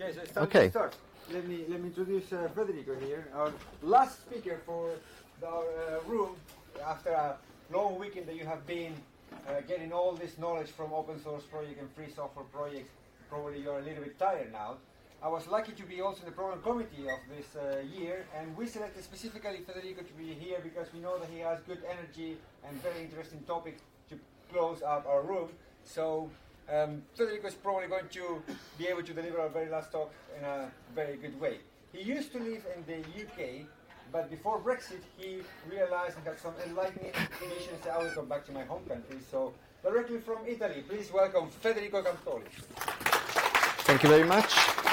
Okay, so it's time Okay. to start. Let me introduce Federico here, our last speaker for our room after a long weekend that you have been getting all this knowledge from open source project and free software projects. Probably you're a little bit tired now. I was lucky to be also in the program committee of this year, and we selected specifically Federico to be here because we know that he has good energy and very interesting topic to close up our room. So Federico is probably going to be able to deliver our very last talk in a very good way. He used to live in the UK, but before Brexit he realized and had some enlightening visions that I will come back to my home country. So directly from Italy, please welcome Federico Campoli. Thank you very much.